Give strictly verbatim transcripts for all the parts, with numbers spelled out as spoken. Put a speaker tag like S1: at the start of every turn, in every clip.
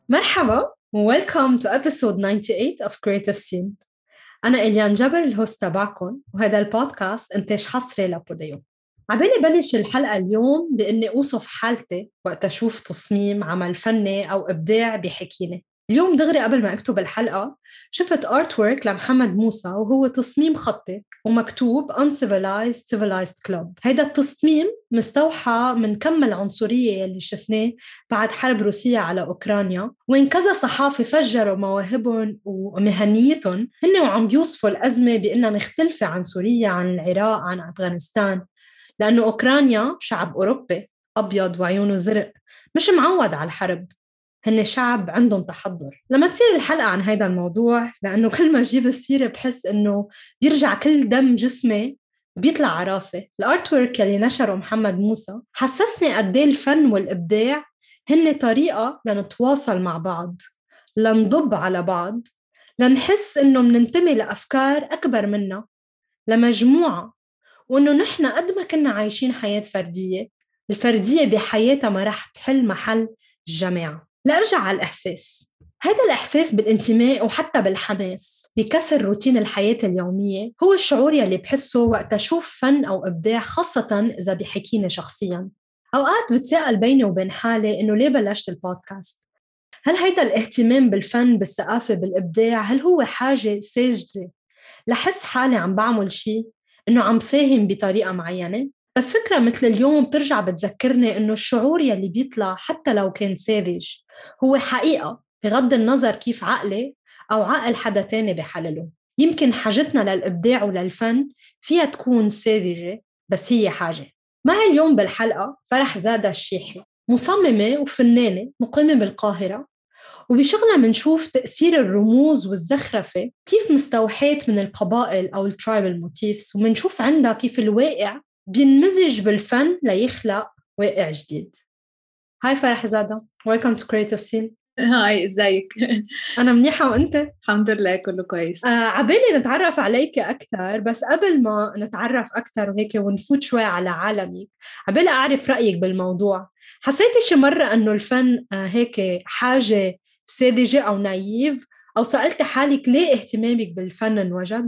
S1: مرحبا و welcome to episode ninety-eight of Creative Scene. أنا إليان جبر الهوست تبعكم، وهذا البودكاست إنتاج حصري لبوديو. عبالي بلش الحلقة اليوم بإني أوصف حالتي وقت أشوف تصميم عمل فني أو إبداع بحكيني. اليوم دغري قبل ما أكتب الحلقة شفت ارت وورك لمحمد موسى، وهو تصميم خطي ومكتوب Uncivilized Civilized Club. هيدا التصميم مستوحى من كم العنصرية يلي شفناه بعد حرب روسيا على أوكرانيا، وإن كذا صحافي فجروا مواهبهم ومهنيتهم هن وعم بيوصفوا الأزمة بأنها مختلفة عن سوريا، عن العراق، عن أفغانستان، لأنه أوكرانيا شعب أوروبي أبيض وعيونه زرق مش معود على الحرب، هن شعب عندهم تحضر. لما تصير الحلقة عن هيدا الموضوع، لأنه كل ما أجيب السيرة بحس إنه بيرجع كل دم جسمي بيطلع على راسي. الارت وورك اللي نشره محمد موسى حسسني قد ايه الفن والإبداع هن طريقة لنتواصل مع بعض، لنضب على بعض، لنحس إنه مننتمي لأفكار أكبر منا، لمجموعة، وإنه نحن قد ما كنا عايشين حياة فردية، الفردية بحياتها ما رح تحل محل الجماعة. لأرجع على الإحساس، هذا الإحساس بالانتماء وحتى بالحماس بكسر روتين الحياة اليومية هو الشعور يلي بحسه وقت أشوف فن أو إبداع، خاصة إذا بحكيني شخصياً. أوقات بتساءل بيني وبين حالي إنه ليه بلشت البودكاست؟ هل هيدا الاهتمام بالفن، بالثقافة، بالإبداع، هل هو حاجة ساذجة لحس حالي عم بعمل شيء، إنه عم ساهم بطريقة معينة؟ بس فكرة مثل اليوم بترجع بتذكرني إنه الشعور يلي بيطلع حتى لو كان ساذج هو حقيقة، بغض النظر كيف عقلي أو عقل حدا تاني بحلله. يمكن حاجتنا للإبداع وللفن فيها تكون ساذجة، بس هي حاجة. معي اليوم بالحلقة فرح زادة الشيحي، مصممة وفنانة مقيمة بالقاهرة، وبشغلها منشوف تأثير الرموز والزخرفة كيف مستوحيت من القبائل أو الترايبل موتيفز، ومنشوف عندها كيف الواقع بينمزج بالفن ليخلق واقع جديد. هاي فرح زادة، welcome to Creative Scene.
S2: هاي، ازيك؟
S1: أنا منيحة، وأنت؟
S2: الحمد لله كله كويس.
S1: آه عبالي نتعرف عليك أكثر، بس قبل ما نتعرف أكثر وهيك ونفوت شوي على عالمك، عبالي أعرف رأيك بالموضوع. حسيتي شي مرة أنه الفن آه هيك حاجة ساذجة أو نايف، أو سألتي حالك ليه اهتمامك بالفن انوجد؟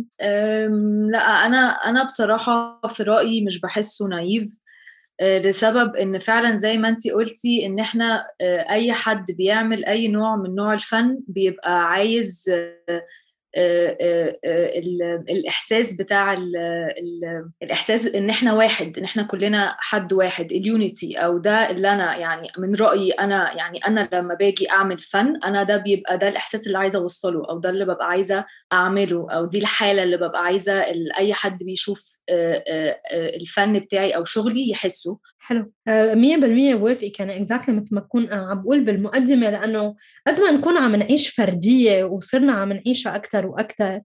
S2: أم لا، انا انا بصراحه في رايي مش بحسه نايف. أه، لسبب ان فعلا زي ما انتي قلتي ان احنا أه، اي حد بيعمل اي نوع من نوع الفن بيبقى عايز أه، آه، آه، آه، ال- الإحساس بتاع ال ال الإحساس إن إحنا واحد، إن إحنا كلنا حد واحد، اليونيتي. أو ده اللي أنا يعني من رأيي أنا، يعني أنا لما باجي أعمل فن أنا ده بيبقى ده الإحساس اللي عايزة أوصله، أو ده اللي ببقى عايزة أعمله، أو دي الحالة اللي ببقى عايزة ال- أي حد بيشوف آه، آه، آه، الفن بتاعي أو شغلي يحسه.
S1: حلو. آه، مية بالمية بوافقك. أنا إكزاكتلي مثل ما تكون آه، عم بقول بالمقدمة، لأنه قد ما نكون عم نعيش فردية وصرنا عم نعيشها أكتر وأكتر،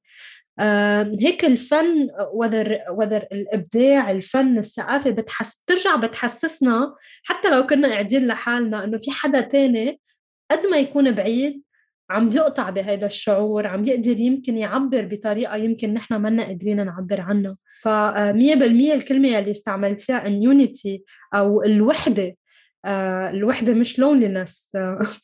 S1: آه، هيك الفن وذر وذر الإبداع، الفن، الثقافة بتحس ترجع بتحسسنا حتى لو كنا قاعدين لحالنا إنه في حدا تاني قد ما يكون بعيد عم بيقطع بهذا الشعور، عم يقدر يمكن يعبر بطريقة يمكن نحن منا قادرين نعبر عنها. فمية بالمية الكلمة اللي استعملتيها اليونيتي أو الوحدة، آه، الوحدة مش لونلينس،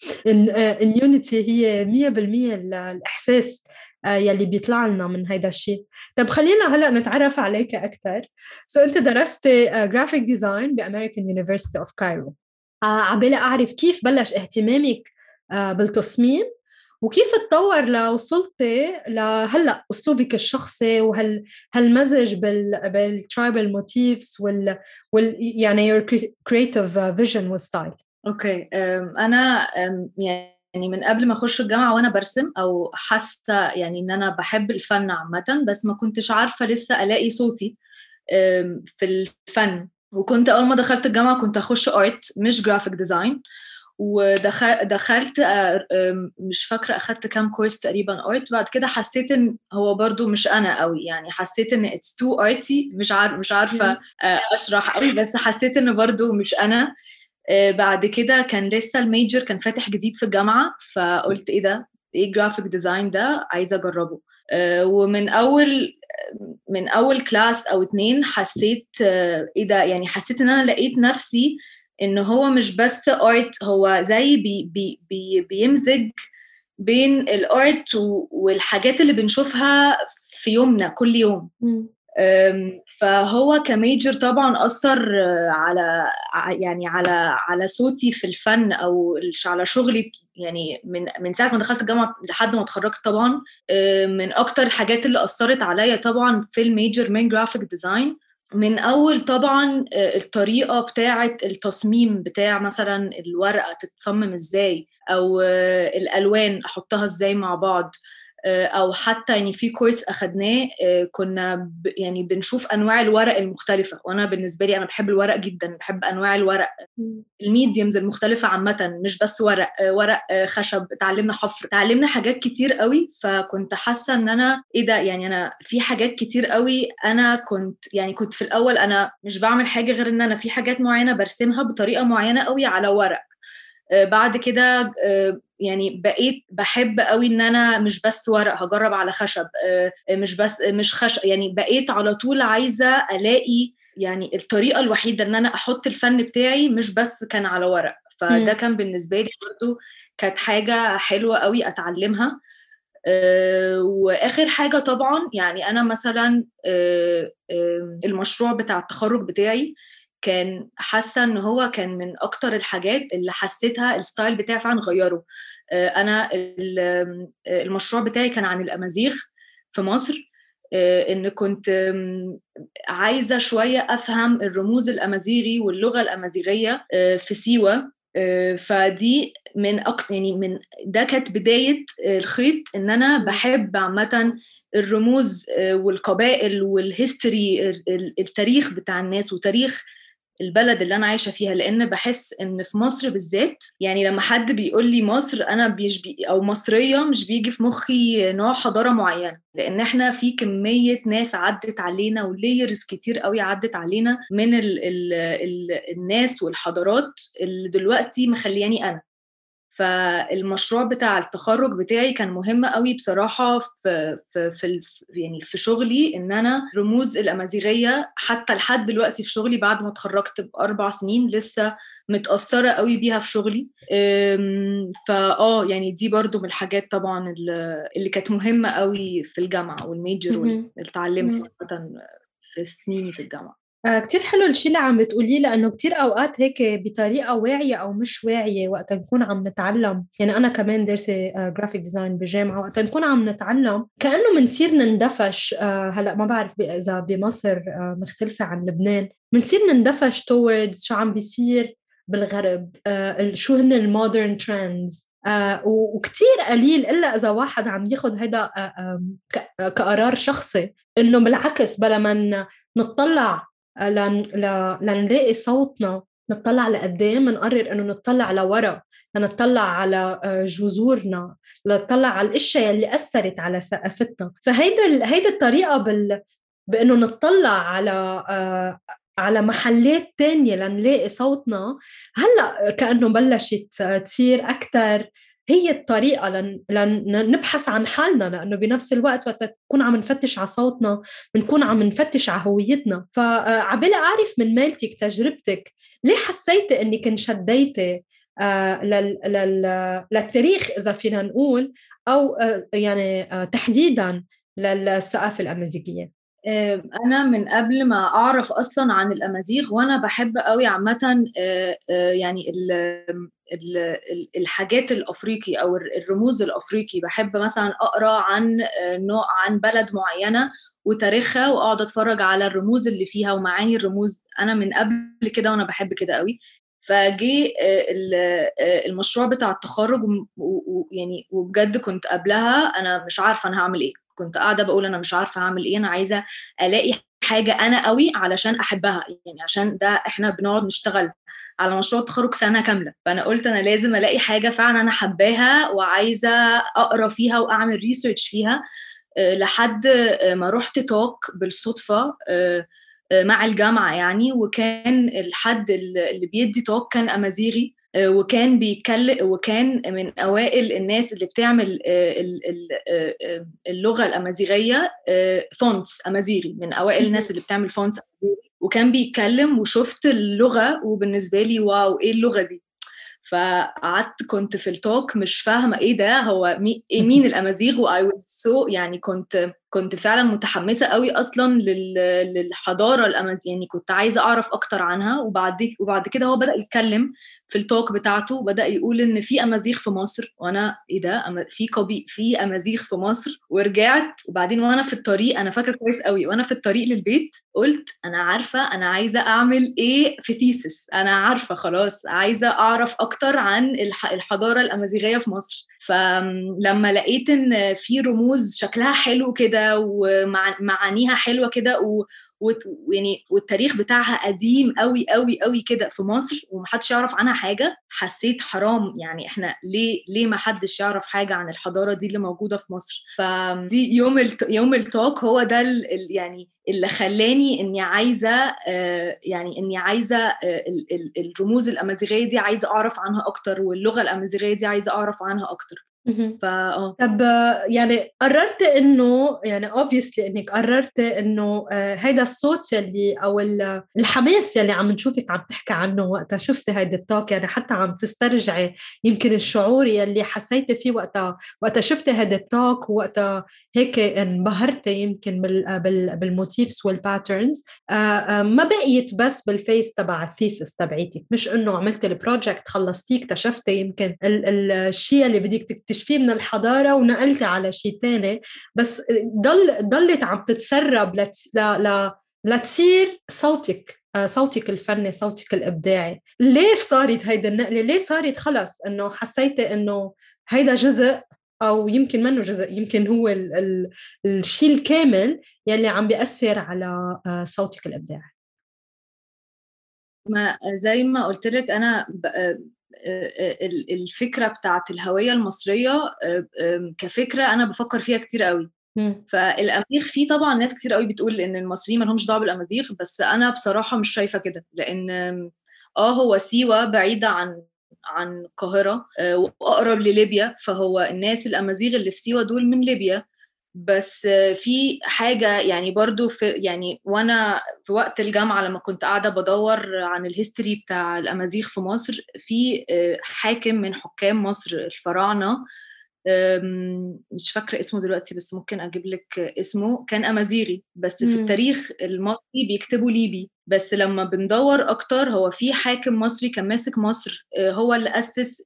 S1: اليونيتي هي مية بالمية الإحساس آه، يلي بيطلع لنا من هيدا الشيء. طب خلينا هلأ نتعرف عليك أكثر. سو أنت درستي جرافيك ديزاين بأمريكان يونيفرسيتي أوف كايرو. عبالي أعرف كيف بلش اهتمامك آه، بالتصميم، وكيف تطور لوصلتي لهلا اسلوبك الشخصي وهال هالمزج بال بالترايبل موتيفز وال وال يعني your creative vision والستايل.
S2: اوكي. أم، انا أم، يعني من قبل ما اخش الجامعه وانا برسم، او حاسه يعني ان انا بحب الفن عامه، بس ما كنتش عارفه لسه الاقي صوتي أم، في الفن. وكنت اول ما دخلت الجامعه كنت اخش ارت مش جرافيك ديزاين. ودخلت مش فاكره اخدت كام كورس تقريبا ارت. بعد كده حسيت ان هو برضو مش انا قوي، يعني حسيت ان اتس تو ارتي. مش عارف مش عارفه أه، اشرح قوي، بس حسيت ان برضو مش انا. آه، بعد كده كان لسه الميجر كان فاتح جديد في الجامعة، فقلت ايه ده، ايه جرافيك ديزاين ده، عايزة اجربه. آه، ومن اول من اول كلاس او اتنين حسيت آه، ايه ده، يعني حسيت ان انا لقيت نفسي إن هو مش بس art، هو زي بي بي بي بيمزج بين الارت والحاجات اللي بنشوفها في يومنا كل يوم. فهو كميجر طبعا أثر على يعني على على صوتي في الفن أو على شغلي، يعني من من ساعة ما دخلت الجامعة لحد ما اتخرجت طبعا. من أكتر الحاجات اللي أثرت عليا طبعا في الميجر من جرافيك ديزاين. من أول طبعا الطريقة بتاعة التصميم بتاع مثلا الورقة تتصمم إزاي، أو الألوان أحطها إزاي مع بعض، او حتى يعني في كورس اخدناه كنا يعني بنشوف انواع الورق المختلفه، وانا بالنسبه لي انا بحب الورق جدا، بحب انواع الورق الميديمز المختلفه عامه، مش بس ورق ورق خشب، اتعلمنا حفر، اتعلمنا حاجات كتير قوي. فكنت حاسه ان انا ايه ده، يعني انا في حاجات كتير قوي انا كنت يعني كنت في الاول انا مش بعمل حاجه غير ان انا في حاجات معينه برسمها بطريقه معينه قوي على ورق. بعد كده يعني بقيت بحب قوي ان انا مش بس ورق، هجرب على خشب، مش بس مش خشب، يعني بقيت على طول عايزة الاقي يعني الطريقة الوحيدة ان انا احط الفن بتاعي مش بس كان على ورق. فده كان بالنسبة لي برضو كانت حاجة حلوة قوي اتعلمها. واخر حاجة طبعا يعني انا مثلا المشروع بتاع التخرج بتاعي كان حاسه ان هو كان من اكتر الحاجات اللي حسيتها الستايل بتاعي فعلا غيره. انا المشروع بتاعي كان عن الامازيغ في مصر، ان كنت عايزه شويه افهم الرموز الامازيغي واللغه الامازيغيه في سيوه. فدي من اكتر يعني من ده كانت بدايه الخيط ان انا بحب عامه الرموز والقبائل والهيستوري، التاريخ بتاع الناس وتاريخ البلد اللي أنا عايشة فيها. لأن بحس إن في مصر بالذات، يعني لما حد بيقول لي مصر أنا بيجي أو مصرية مش بيجي في مخي نوع حضارة معينة، لأن إحنا في كمية ناس عدت علينا وليرز كتير قوي عدت علينا من ال ال ال الناس والحضارات اللي دلوقتي مخلياني أنا. فالمشروع بتاع التخرج بتاعي كان مهم قوي بصراحة في في في يعني في شغلي، ان انا رموز الامازيغية حتى لحد دلوقتي في شغلي بعد ما اتخرجت باربع سنين لسه متأثرة قوي بيها في شغلي. فاه يعني دي برضو من الحاجات طبعا اللي كانت مهمة قوي في الجامعة والميجر واللي اتعلمت في سنيني في الجامعة.
S1: آه كتير حلو الشيء اللي عم بتقوليه، لأنه كتير أوقات هيك بطريقة واعية أو مش واعية وقت نكون عم نتعلم. يعني أنا كمان دارسة جرافيك ديزاين بجامعة، وقت نكون عم نتعلم كأنه منصير نندفش. آه هلأ ما بعرف إذا بمصر آه مختلفة عن لبنان، منصير نندفش towards شو عم بيصير بالغرب، آه شو هن المودرن ترندز. آه وكتير قليل إلا إذا واحد عم ياخد هيدا آه آه كقرار شخصي، إنه بالعكس بلا ما نطلع لن... لنلاقي صوتنا، نطلع لقدام، نقرر انه نطلع لورا، لنطلع على جذورنا، لنطلع على الاشياء اللي اثرت على ثقافتنا. فهيدا هيدا الطريقه بال... بانه نطلع على على محلات تانية لنلاقي صوتنا، هلا كأنه بلشت تصير أكتر هي الطريقة لن... لن نبحث عن حالنا. لأنه بنفس الوقت وقت تكون عم نفتش على صوتنا بنكون عم نفتش على هويتنا. فعبالي أعرف من مالتك تجربتك، ليه حسيتي أنك انشديتي آه لل... لل... للتاريخ إذا فينا نقول، أو آه يعني آه تحديدا للثقافة الأمازيغية؟
S2: أنا من قبل ما أعرف أصلا عن الأمازيغ وأنا بحب قوي عامة يعني الحاجات الأفريقي أو الرموز الأفريقي. بحب مثلا أقرأ عن نوع عن بلد معينة وتاريخها، وأقعد أتفرج على الرموز اللي فيها ومعاني الرموز. أنا من قبل كده وأنا بحب كده قوي. فجي المشروع بتاع التخرج يعني، وبجد كنت قبلها أنا مش عارفة أنا هعمل إيه. كنت قاعدة بقول أنا مش عارفة هعمل إيه، أنا عايزة ألاقي حاجة أنا قوي علشان أحبها، يعني عشان ده إحنا بنقعد نشتغل على مشروع التخرج سنة كاملة. فأنا قلت أنا لازم ألاقي حاجة فعلا أنا حباها وعايزة أقرأ فيها وأعمل ريسيرش فيها. لحد ما رحت توك بالصدفة مع الجامعة يعني، وكان الحد اللي بيدي توك كان أمازيغي، وكان بيتكلم وكان من أوائل الناس اللي بتعمل اللغة الأمازيغية فونتس أمازيغي، من أوائل الناس اللي بتعمل فونتس أمازيغي. وكان بيتكلم وشفت اللغة وبالنسبة لي واو ايه اللغة دي. فقعدت كنت في التوك مش فاهمة ايه ده، هو مي مين الأمازيغ، و I was so يعني كنت كنت فعلا متحمسة قوي أصلا لل... للحضارة الأمازيغ، يعني كنت عايزة أعرف أكتر عنها. وبعد وبعد كده هو بدأ يتكلم في التوك بتاعته، وبدأ يقول إن في أمازيغ في مصر، وأنا إيه ده أما... في قبي في أمازيغ في مصر. ورجعت وبعدين وأنا في الطريق، أنا فاكرة كويس قوي، وأنا في الطريق للبيت قلت أنا عارفة أنا عايزة أعمل إيه في ثيسس، أنا عارفة خلاص عايزة أعرف أكتر عن الح... الحضارة الأمازيغية في مصر. فلما لقيت إن في رموز شكلها حلو كده ومعانيها حلوة كده و... ويعني والتاريخ بتاعها قديم قوي قوي قوي كده في مصر ومحدش يعرف عنها حاجة، حسيت حرام يعني احنا ليه ليه ما حدش يعرف حاجة عن الحضارة دي اللي موجودة في مصر. فدي يوم الت... يوم التوك هو ده ال... ال... يعني اللي خلاني اني عايزة آه يعني اني عايزة آه ال... ال... الرموز الأمازيغية دي عايزة اعرف عنها اكتر، واللغة الأمازيغية دي عايزة اعرف عنها اكتر.
S1: فا طب يعني قررت انه يعني obviously انك قررت انه هيدا الصوت يلي او الحماس يلي عم نشوفك عم تحكي عنه وقتها شفتي هيدا التوك، يعني حتى عم تسترجعي يمكن الشعور يلي حسيتي فيه وقتها وقتها شفتي هيدا التوك، وقتها هيك انبهرتي يمكن بالموتيفز والباترنز. ما بقيت بس بالفيس تبع الثيسس تبعيتك، مش انه عملتي البروجكت خلصتيه اكتشفتي يمكن الشيء اللي بدك تكتشفيه من الحضارة ونقلت على شيء تاني، بس ضل ضلت عم تتسرب لت... ل... ل... لتصير صوتك صوتك الفني صوتك الإبداعي. ليش صارت هيدا النقلة؟ ليه صارت خلص إنه حسيتي إنه هيدا جزء أو يمكن منه جزء، يمكن هو ال... ال... الشيء الكامل يلي عم بيأثر على صوتك الإبداعي؟
S2: ما زي ما قلت لك أنا ب... الفكرة بتاعت الهوية المصرية كفكرة أنا بفكر فيها كتير قوي. فالأمازيغ فيه طبعا ناس كتير قوي بتقول إن المصريين ما لهمش دعوة بالأمازيغ، بس أنا بصراحة مش شايفة كده، لأن آه هو سيوة بعيدة عن عن القاهرة وأقرب لليبيا، فهو الناس الأمازيغ اللي في سيوة دول من ليبيا. بس في حاجة يعني برضو في يعني وأنا في وقت الجامعة لما كنت قاعدة بدور عن الهيستوري بتاع الأمازيغ في مصر، في حاكم من حكام مصر الفراعنة مش فاكرة اسمه دلوقتي بس ممكن أجيب لك اسمه، كان أمازيغي بس في التاريخ المصري بيكتبوا ليبي. بس لما بندور أكتر هو في حاكم مصري كان ماسك مصر، هو اللي أسس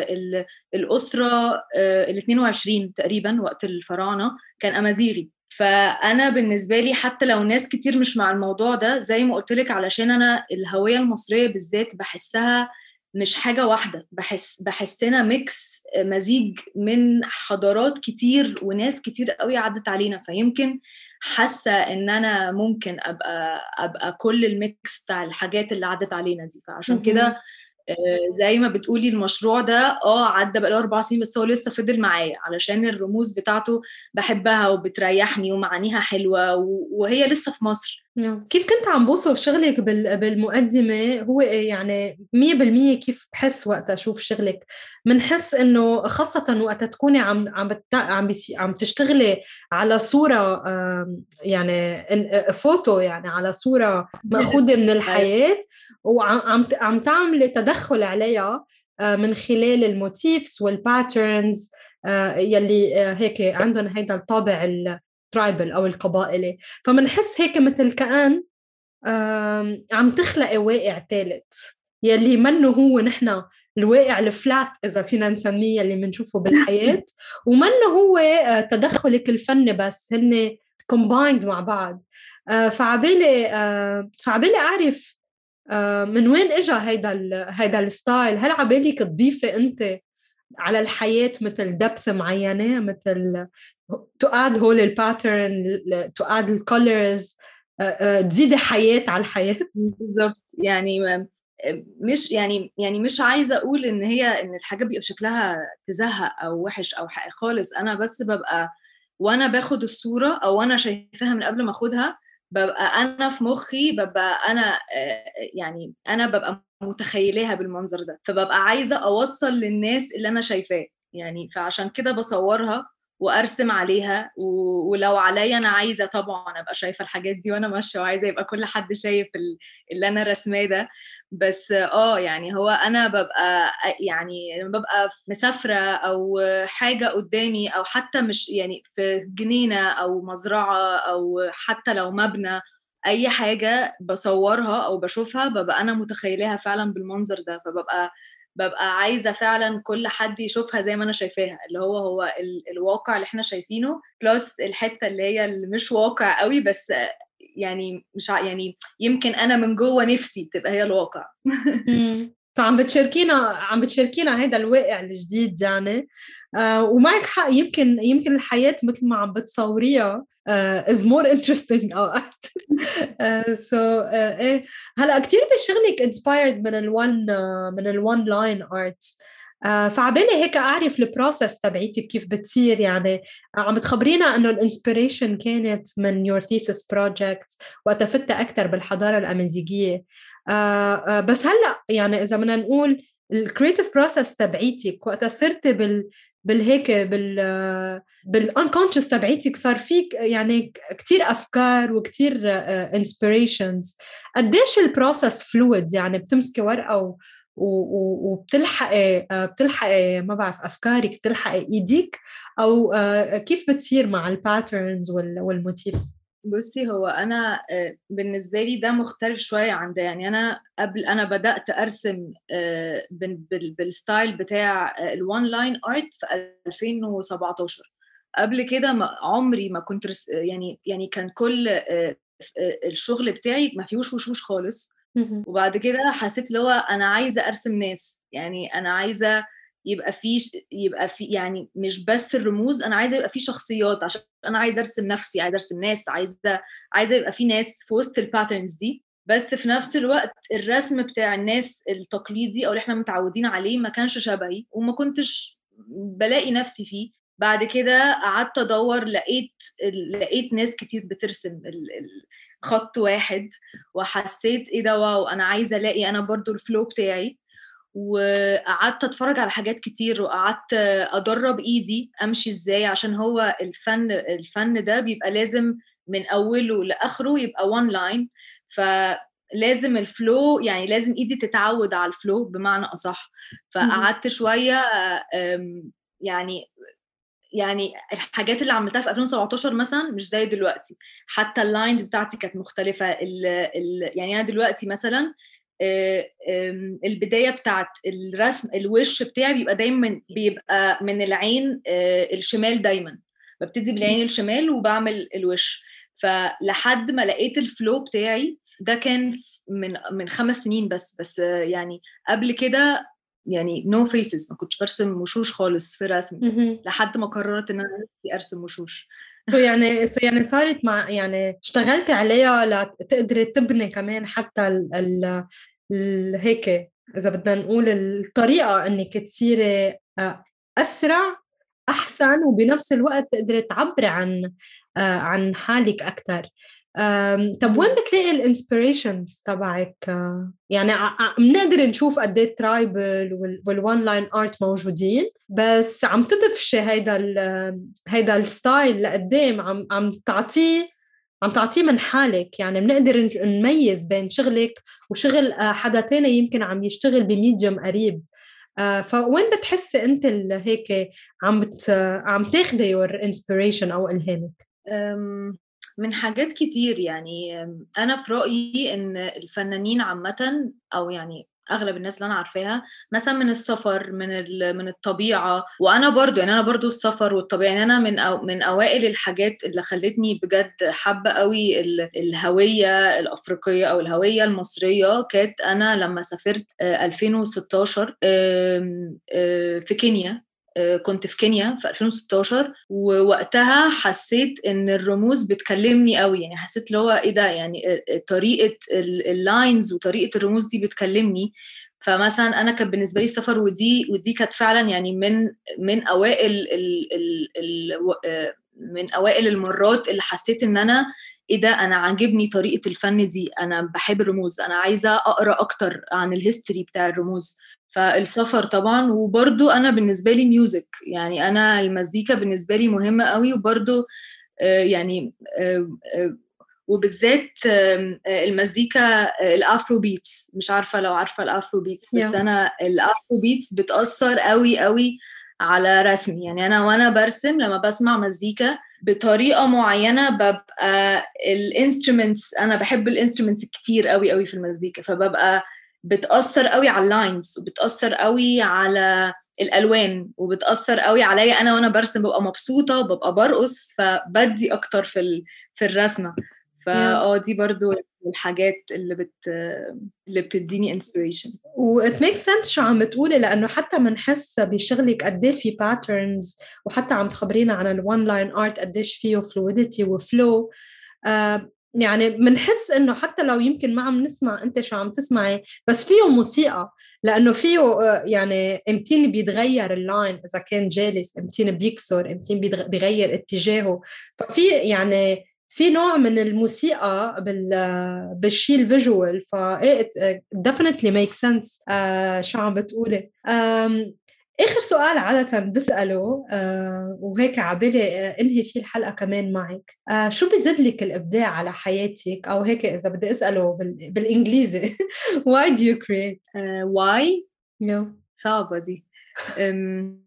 S2: الأسرة ال اثنين وعشرين تقريبا وقت الفراعنة كان أمازيغي. فأنا بالنسبة لي حتى لو ناس كتير مش مع الموضوع ده زي ما قلت لك، علشان أنا الهوية المصرية بالذات بحسها مش حاجة واحدة، بحس بحسنا ميكس مزيج من حضارات كتير وناس كتير قوي عدت علينا، فيمكن حاسة ان انا ممكن ابقى ابقى كل الميكس بتاع الحاجات اللي عدت علينا دي. فعشان كده زي ما بتقولي المشروع ده اه عدى بقاله اربع سنين بس هو لسه فضل معايا علشان الرموز بتاعته بحبها وبتريحني ومعانيها حلوة وهي لسه في مصر.
S1: كيف كنت عم بوصف شغلك بالمقدمة هو يعني مية بالمية كيف بحس وقت أشوف شغلك، منحس إنه خاصة وقت تكوني عم عم عم عم تشتغلي على صورة يعني فوتو، يعني على صورة مأخوذة من الحياة وعم عم تعملي تدخل عليها من خلال الموتيفز والباترنز يلي هيك عندهم هيدا الطابع الترايبل أو القبائلي. فمنحس هيك مثل كأن عم تخلقي واقع ثالث يلي منه هو نحن الواقع الفلات إذا فينا نسميه اللي منشوفه بالحياة، ومنه هو تدخلك الفني بس هن combined مع بعض. فعبالي فعبالي أعرف من وين إجا هيدا هيدا الستايل؟ هل عبالك تضيفي أنت على الحياة مثل دبث معينة، مثل to add هول الباترن to add الكولرز تزيد حياة على الحياة؟
S2: بالضبط، يعني مش يعني يعني مش عايزة أقول إن هي إن الحاجة بيبقى شكلها تزهق أو وحش أو حق خالص، أنا بس ببقى وأنا باخد الصورة أو أنا شايفاها من قبل ما أخدها ببقى أنا في مخي ببقى أنا يعني أنا ببقى متخيلها بالمنظر ده، فببقى عايزة أوصل للناس اللي أنا شايفاه يعني، فعشان كده بصورها وارسم عليها، ولو عليا انا عايزه طبعا ابقى شايفه الحاجات دي وانا ماشيه، وعايزه يبقى كل حد شايف اللي انا رسماه ده. بس اه يعني هو انا ببقى يعني لما ببقى مسافره او حاجه قدامي، او حتى مش يعني في جنينه او مزرعه او حتى لو مبنى، اي حاجه بصورها او بشوفها ببقى انا متخيلها فعلا بالمنظر ده، فببقى ببقى عايزه فعلا كل حد يشوفها زي ما انا شايفاها، اللي هو هو ال... الواقع اللي احنا شايفينه بلس الحته اللي هي اللي مش واقع قوي، بس يعني مش ع... يعني يمكن انا من جوه نفسي تبقى هي الواقع.
S1: فعم بتشاركينا عم بتشاركينا هيدا الواقع الجديد يعني. آه ومعك حق، يمكن يمكن الحياة مثل ما عم بتصوريها uh, is more interesting اوقات. uh, so uh, ايه هلا كثير بشغلك inspired من الون uh, من الون لاين ارت. uh, فعبالي هيك اعرف البروسس تبعيتك كيف بتصير يعني. uh, عم بتخبرينا انه الانسبيريشن كانت من your thesis project وقت فتت اكثر بالحضارة الامازيغية. آه آه بس هلا يعني اذا بدنا نقول الكريتيف بروسس تبعيتك وقت صرتي بال بالهيك بال بالانكونشس تبعيتك، صار فيك يعني كتير افكار وكتير انسبيريشنز. قديش البروسس فلويد يعني بتمسكي ورقه و وبتلحقي بتلحقي ما بعرف افكارك تلحقي ايديك، او كيف بتصير مع الباترنز والموتيفز؟
S2: بصي هو انا بالنسبه لي ده مختلف شويه عن ده. يعني انا قبل انا بدات ارسم بالستايل بتاع الوان لاين ارت في ألفين وسبعتاشر. قبل كده ما عمري ما كنت رس يعني يعني كان كل الشغل بتاعي ما فيهوش وشوش خالص. وبعد كده حسيت اللي هو انا عايزه ارسم ناس، يعني انا عايزه يبقى في يبقى في يعني مش بس الرموز، انا عايزه يبقى في شخصيات، عشان انا عايزه ارسم نفسي، عايزه ارسم ناس، عايزه عايزه يبقى في ناس في وسط الباترنز دي. بس في نفس الوقت الرسم بتاع الناس التقليدي او اللي احنا متعودين عليه ما كانش شبهي وما كنتش بلاقي نفسي فيه. بعد كده قعدت ادور، لقيت لقيت ناس كتير بترسم خط واحد، وحسيت ايه ده، واو انا عايزه الاقي انا برضو الفلو بتاعي. وقعدت اتفرج على حاجات كتير، وقعدت ادرب ايدي امشي ازاي، عشان هو الفن الفن ده بيبقى لازم من اوله لاخره يبقى وان لاين، فلازم الفلو يعني لازم ايدي تتعود على الفلو بمعنى اصح. فقعدت شويه يعني يعني الحاجات اللي عملتها في ألفين وسبعتاشر مثلا مش زي دلوقتي، حتى اللاينز بتاعتي كانت مختلفة. ال ال يعني أنا دلوقتي مثلا البداية بتاعت الرسم الوش بتاعي بيبقى دايما بيبقى من العين الشمال، دايما ببتدي بالعين الشمال وبعمل الوش. فلحد ما لقيت الفلو بتاعي ده كان من من خمس سنين بس بس يعني قبل كده يعني نو no فيسز، ما كنتش برسم وشوش خالص في رسم لحد ما قررت ان انا نفسي ارسم وشوش.
S1: سو يعني سو يعني صارت مع يعني اشتغلتي عليها لتقدري تبني كمان حتى ال ال ال هيك اذا بدنا نقول الطريقه انك تصيري اسرع احسن، وبنفس الوقت تقدري تعبري عن عن حالك اكثر. طب وين بتلاقي الانسبيريشنز تبعك؟ يعني بنقدر نشوف قد ايه الترايبل والون لاين ارت موجودين، بس عم تضفش هيدا ال هيدا الستايل لقدام، عم عم تعطيه عم تعطيه من حالك. يعني بنقدر نميز بين شغلك وشغل حدا تاني يمكن عم يشتغل بميديوم قريب. فوين بتحسي انت هيك عم بت عم تاخدي يور انسبيريشن او الهامك؟
S2: من حاجات كتير. يعني أنا في رأيي إن الفنانين عامة، أو يعني أغلب الناس اللي أنا عارفاها، مثلا من السفر، من من الطبيعة. وأنا برضو يعني أنا برضو السفر والطبيعة، يعني أنا من أو من أوائل الحاجات اللي خلتني بجد حابة قوي الهوية الأفريقية أو الهوية المصرية، كانت أنا لما سافرت ألفين وستاشر في كينيا. كنت في كينيا في ألفين وستاشر، ووقتها حسيت ان الرموز بتكلمني قوي. يعني حسيت اللي هو ايه ده، يعني طريقة اللاينز وطريقة الرموز دي بتكلمني. فمثلا انا كان بالنسبة لي السفر، ودي ودي كانت فعلا يعني من من اوائل ال ال ال من اوائل المرات اللي حسيت ان انا ايه ده، انا عاجبني طريقة الفن دي، انا بحب الرموز، انا عايزة اقرا اكتر عن الهيستوري بتاع الرموز. فالسفر طبعا. وبرضو انا بالنسبه لي ميوزك، يعني انا المزيكا بالنسبه لي مهمه قوي. وبرضو آه، يعني آه، آه، وبالذات آم، آه، المزيكا آه، الافرو بيتس. مش عارفه لو عارفه الافرو بيتس، بس
S1: yeah.
S2: انا الافرو بيتس بتاثر قوي قوي على رسمي. يعني انا وانا برسم لما بسمع مزيكا بطريقه معينه ببقى الانسترومنتس، انا بحب الانسترومنتس كتير قوي قوي في المزيكا، فببقى بتاثر قوي على اللاينز، وبتاثر قوي على الالوان، وبتاثر قوي عليا انا وانا برسم. ببقى مبسوطه وببقى برقص، فبدي اكتر في ال... في الرسمه.
S1: yeah.
S2: فاه دي برضو الحاجات اللي بت اللي بتديني انسبيريشن.
S1: و it makes sense شو عم بتقولي، لأنه حتى منحس بشغلك قديه في patterns، وحتى عم تخبرينا عن ال one line art قديش فيه fluidity و flow. آه يعني منحس إنه حتى لو يمكن ما عم نسمع أنت شو عم تسمعي، بس فيه موسيقى، لأنه فيه آه يعني امتين بيتغير اللاين، إذا كان جالس امتين بيكسر، امتين بيغير اتجاهه. ففي يعني في نوع من الموسيقى بال بالشيء الفيجوال. ف it definitely make sense. آه شو عم بتقولي. آخر سؤال عادة بسأله آه وهيك عبالي آه انهي فيه الحلقة كمان معك، آه شو بيزيد لك الإبداع على حياتك؟ أو هيك إذا بدي أسأله بال... بالإنجليزي why do you create?
S2: uh, why
S1: yeah.
S2: صعبة دي. أم...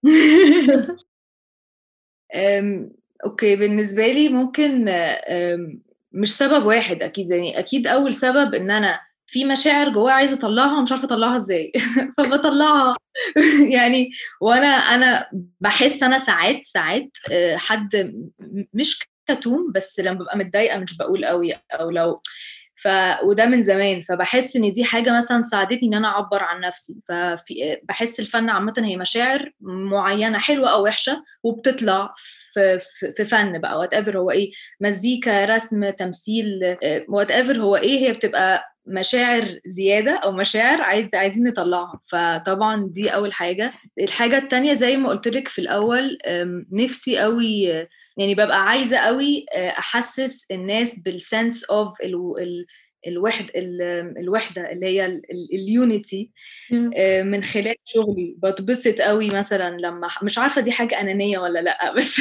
S2: أم... اوكي، بالنسبة لي ممكن أم... مش سبب واحد اكيد. يعني اكيد اول سبب ان انا في مشاعر جوايا عايزة اطلعها ومش عارفة اطلعها ازاي فبطلعها يعني. وانا انا بحس انا ساعات ساعات أه، حد م- مش كتوم، بس لما ببقى متضايقة مش بقول قوي، او لو ف وده من زمان. فبحس ان دي حاجه مثلا ساعدتني ان انا اعبر عن نفسي. ففي بحس الفن عامه هي مشاعر معينه حلوه او وحشه، وبتطلع في في, في فن بقى، وات ايفر هو ايه، مزيكا، رسم، تمثيل، وات ايفر هو ايه، هي بتبقى مشاعر زيادة أو مشاعر عايز عايزين نطلعها. فطبعا دي أول حاجة. الحاجة التانية زي ما قلت لك في الأول، أم، نفسي قوي، يعني ببقى عايزة قوي أه، أحسس الناس بالسنس أوف الوحد ال- الوحدة اللي هي اليونيتي
S1: yeah.
S2: من خلال شغلي. بتبسط قوي مثلا لما، مش عارفة دي حاجة أنانية ولا لأ، بس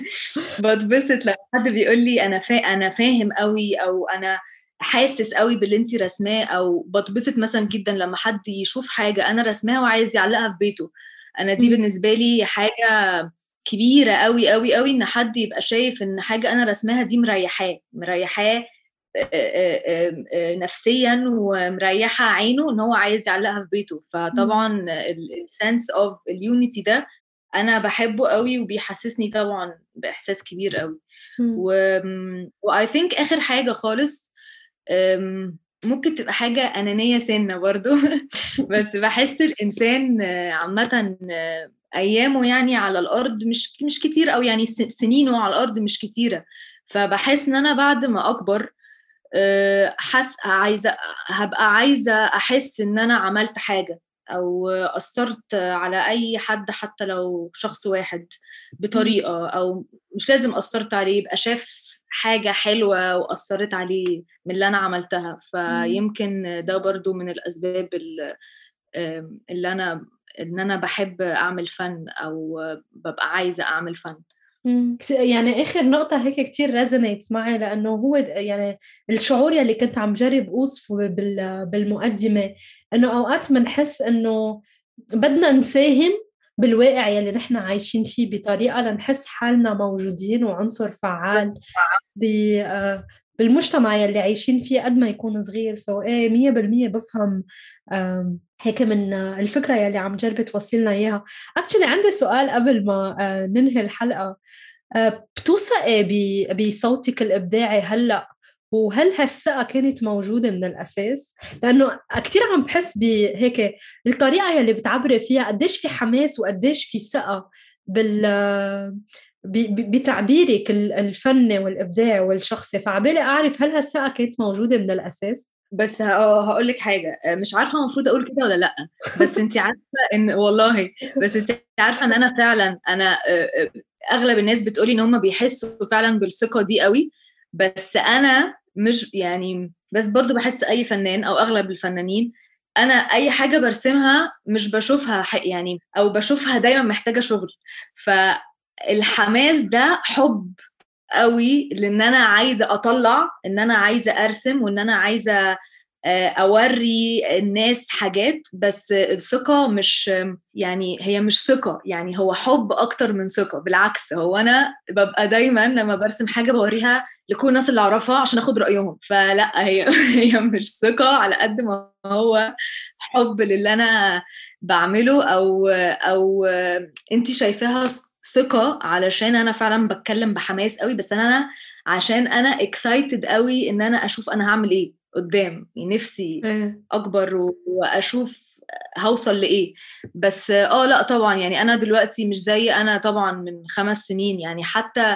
S2: بتبسط لما حد بيقول لي أنا فا... أنا فاهم قوي، أو أنا حاسس قوي باللي انتي رسماه. او بتبسط مثلا جدا لما حد يشوف حاجة انا رسماها وعايز يعلقها في بيته. انا دي
S1: mm.
S2: بالنسبة لي حاجة كبيرة قوي قوي قوي، ان حد يبقى شايف ان حاجة انا رسماها دي مريحاه مريحاه آه، آه، آه، نفسيا، ومريحة عينه ان هو عايز يعلقها في بيته. فطبعا السنس اوف اليونيتي ده انا بحبه قوي، وبيحسسني طبعا باحساس كبير قوي.
S1: mm.
S2: و و I think اخر حاجة خالص، أم، ممكن تبقى حاجة أنانية سنة برضو بس بحس الإنسان آه، عامة آه، أيامه يعني على الأرض مش مش كتير، أو يعني س- سنينه على الأرض مش كتيرة. فبحس إن أنا بعد ما أكبر آه، حس عايزة هبقى عايزة أحس إن أنا عملت حاجة، أو أثرت على أي حد، حتى لو شخص واحد
S1: mm.
S2: بطريقة، أو مش لازم أثرت عليه، يبقى شاف حاجة حلوة وأثرت عليه من اللي أنا عملتها.
S1: mm.
S2: فيمكن ده برضو من الأسباب ال- آم، اللي أنا إن أنا بحب أعمل فن، أو ببقى عايزة أعمل فن.
S1: مم. كت- يعني آخر نقطة هيك كتير ريزونيتس معي، لأنه هو د- يعني الشعور يلي كنت عم جرب أوصفه بال- بالمقدمة، إنه أوقات منحس إنه بدنا نساهم بالواقع يلي نحن عايشين فيه بطريقة لنحس حالنا موجودين وعنصر فعال ب- آه، بالمجتمع يلي عايشين فيه قد ما يكون صغير. سو ايه مية بالمية بفهم آم، هيك من آه، الفكرة يلي عم جرب توصلنا إياها. اكشلي عندي سؤال قبل ما آه، ننهي الحلقة. آه، بتوثقي ب- بصوتك الإبداعي هلأ؟ وهل هالثقة كانت موجودة من الأساس؟ لأنه كتير عم بحس بهيك الطريقة يلي بتعبري فيها قديش في حماس وقديش في ثقة بال ب- ب- بتعبيرك ال- الفني والإبداعي والشخصي. فعبالي أعرف هل هالثقة كانت موجودة من الأساس؟
S2: بس هقول لك حاجة، مش عارفة المفروض أقول كده ولا لأ، بس أنت عارفة إن والله، بس أنت عارفة إن أنا فعلا أنا آه، آه، أغلب الناس بتقولي إن هم بيحسوا فعلا بالثقة دي قوي. بس أنا مش يعني، بس برضو بحس أي فنان أو أغلب الفنانين انا اي حاجه برسمها مش بشوفها يعني، او بشوفها دايما محتاجه شغل. فالحماس ده حب قوي، لان انا عايزه اطلع، ان انا عايزه ارسم، وان انا عايزه اوري الناس حاجات. بس الثقه مش يعني، هي مش ثقه يعني، هو حب اكتر من ثقه. بالعكس، هو انا ببقى دايما لما برسم حاجه بوريها لكل الناس اللي اعرفها عشان اخد رايهم. فلا، هي هي مش ثقه على قد ما هو حب للي انا بعمله، او او انتي شايفاها ثقه علشان انا فعلا بتكلم بحماس قوي. بس انا انا عشان انا اكسايتد قوي ان انا اشوف انا هعمل ايه قدام، يعني نفسي اكبر واشوف هوصل لايه. بس اه لا طبعا، يعني انا دلوقتي مش زي انا طبعا من خمس سنين. يعني حتى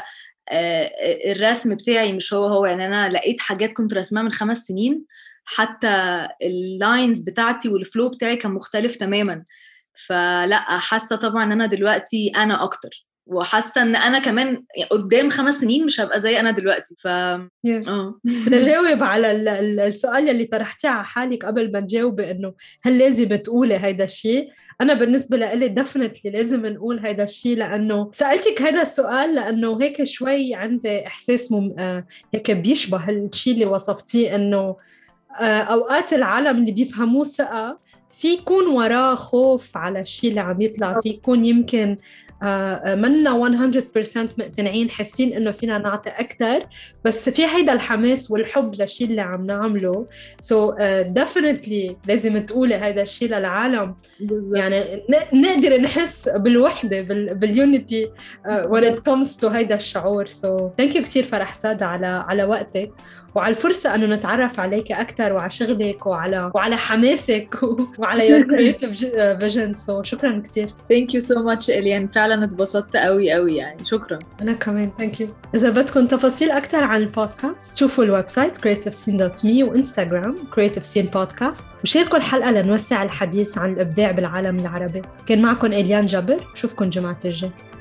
S2: الرسم بتاعي مش هو هو، يعني انا لقيت حاجات كنت رسمها من خمس سنين، حتى اللاينز بتاعتي والفلو بتاعي كان مختلف تماما. فلا، حاسه طبعا ان انا دلوقتي انا اكتر، وحاسه ان انا كمان قدام خمس سنين مش هبقى زي انا دلوقتي. ف
S1: اه نجاوب على السؤال اللي طرحتيه على حالك قبل ما تجاوبي، انه هل لازم تقولي هيدا الشيء؟ انا بالنسبه لي دفنتلي لازم نقول هيدا الشيء، لانه سالتك هيدا السؤال لانه هيك شوي عندي احساس مم... آه هيك بيشبه الشيء اللي وصفتيه، انه آه اوقات العالم اللي بيفهموه ثقه في يكون وراه خوف على الشيء اللي عم يطلع، في يكون يمكن آه منا مية بالمية مقتنعين، حاسين انه فينا نعطي اكثر، بس في هيدا الحماس والحب للشيء اللي عم نعمله. سو so, uh, definitely لازم تقولي هيدا الشيء للعالم بالزبط. يعني نقدر نحس بالوحده باليونيتي uh, when it comes to هيدا الشعور. سو so, thank you كتير فرح سادة على على وقتك وعلى الفرصة أنه نتعرف عليك أكثر، وعلى شغلك وعلى وعلى حماسك وعلى your creative vision. so شكرا كتير.
S2: thank you so much إليان، فعلا اتبسطت قوي قوي يعني. شكرا.
S1: أنا كمان thank you. إذا بدكم تفاصيل أكثر عن البودكاست شوفوا الويب سايت creative scene dot me وإنستغرام creative scene podcast، وشاركوا الحلقة لنوسع الحديث عن الإبداع بالعالم العربي. كان معكم إليان جبر، شوفكم جمعة الجاي.